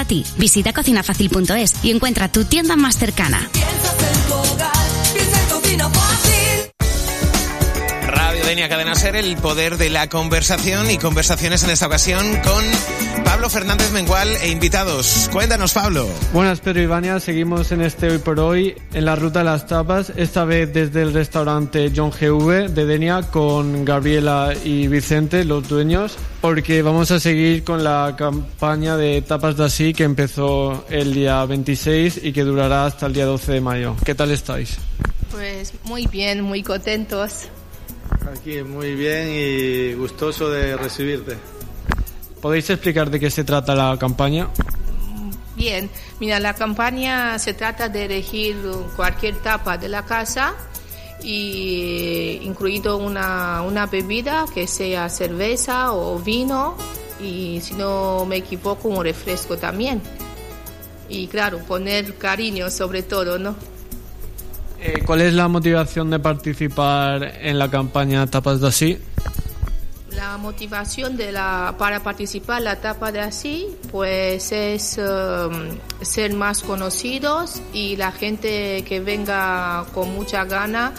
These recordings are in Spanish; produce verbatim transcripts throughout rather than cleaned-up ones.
para ti. Visita cocina fácil punto es y encuentra tu tienda más cercana. Radio Denia, Cadena Ser, el poder de la conversación y conversaciones en esta ocasión con Pablo Fernández Mengual e invitados. Cuéntanos, Pablo. Buenas, Pedro y Vania. Seguimos en este Hoy por Hoy en la ruta de las tapas, esta vez desde el restaurante John G V de Denia con Gabriela y Vicente, los dueños, porque vamos a seguir con la campaña de tapas d'Ací que empezó el día veintiséis y que durará hasta el día doce de mayo. ¿Qué tal estáis? Pues muy bien, muy contentos. Aquí muy bien y gustoso de recibirte. ¿Podéis explicar de qué se trata la campaña? Bien, mira, la campaña se trata de elegir cualquier tapa de la casa y incluido una, una bebida que sea cerveza o vino y, si no me equivoco, un refresco también. Y claro, poner cariño sobre todo, ¿no? Eh, ¿Cuál es la motivación de participar en la campaña Tapas d'Ací? La motivación de la, para participar en la tapa d'Ací pues es um, ser más conocidos y la gente que venga con mucha gana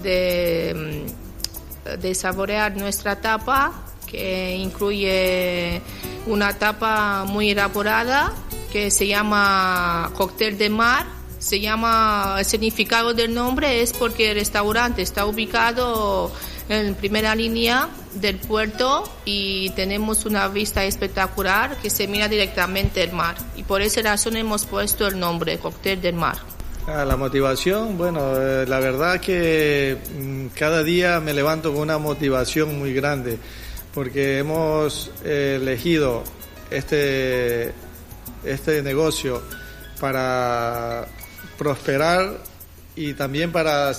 de, de saborear nuestra tapa, que incluye una tapa muy elaborada que se llama cóctel de mar. Se llama, el significado del nombre es porque el restaurante está ubicado en primera línea del puerto y tenemos una vista espectacular que se mira directamente al mar, y por esa razón hemos puesto el nombre Cóctel del Mar. La motivación, bueno, eh, la verdad que mm, cada día me levanto con una motivación muy grande porque hemos eh, elegido este, este negocio para prosperar y también para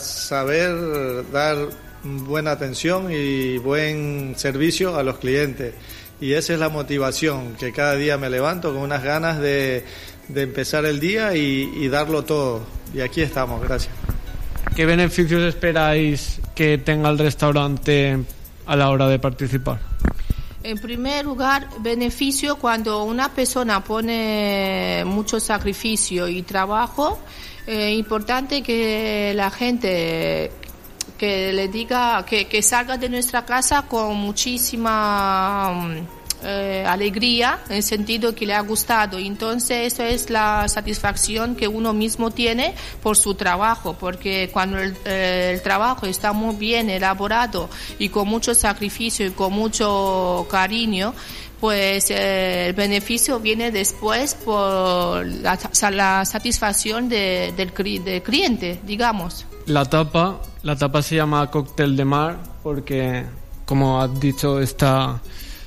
saber dar buena atención y buen servicio a los clientes, y esa es la motivación, que cada día me levanto con unas ganas de, de empezar el día y, y darlo todo, y aquí estamos. Gracias. ¿Qué beneficios esperáis que tenga el restaurante a la hora de participar? En primer lugar, beneficio cuando una persona pone mucho sacrificio y trabajo. Es eh, importante que la gente que le diga que, que salga de nuestra casa con muchísima eh, alegría, en el sentido que le ha gustado. Entonces, eso es la satisfacción que uno mismo tiene por su trabajo, porque cuando el, eh, el trabajo está muy bien elaborado y con mucho sacrificio y con mucho cariño, pues eh, el beneficio viene después por la, la satisfacción de, del, del cliente, digamos. La tapa, la tapa se llama Cóctel de Mar porque, como has dicho, está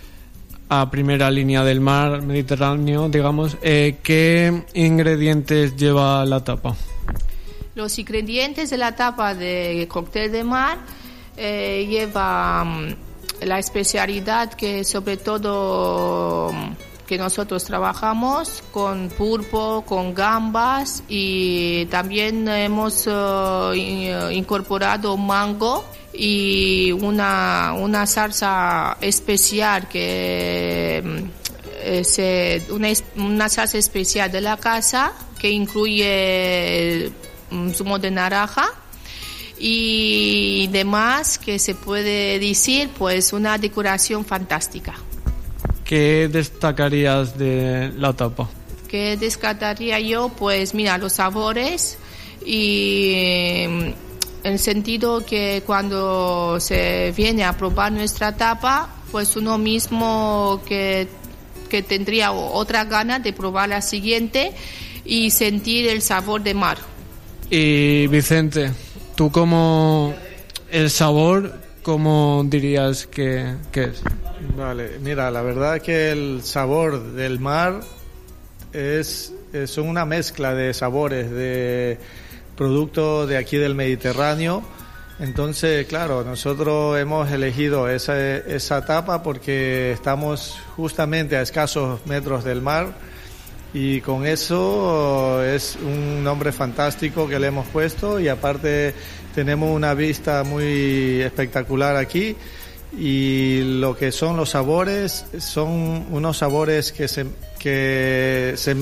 a primera línea del mar Mediterráneo, digamos. Eh, ¿Qué ingredientes lleva la tapa? Los ingredientes de la tapa de Cóctel de Mar eh, lleva um, la especialidad que sobre todo que nosotros trabajamos con pulpo, con gambas, y también hemos uh, incorporado mango y una, una salsa especial que es una, una salsa especial de la casa que incluye zumo de naranja y demás, que se puede decir pues una decoración fantástica. ¿Qué destacarías de la tapa? ¿Qué destacaría yo? Pues mira, los sabores y el sentido que cuando se viene a probar nuestra tapa, pues uno mismo que, que tendría otra gana de probar la siguiente y sentir el sabor de mar. Y Vicente, ¿tú cómo el sabor, cómo dirías que, que es? Vale, mira, la verdad que el sabor del mar es, es son una mezcla de sabores, de productos de aquí del Mediterráneo. Entonces, claro, nosotros hemos elegido esa, esa tapa porque estamos justamente a escasos metros del mar, y con eso es un nombre fantástico que le hemos puesto, y aparte tenemos una vista muy espectacular aquí, y lo que son los sabores son unos sabores que se, que se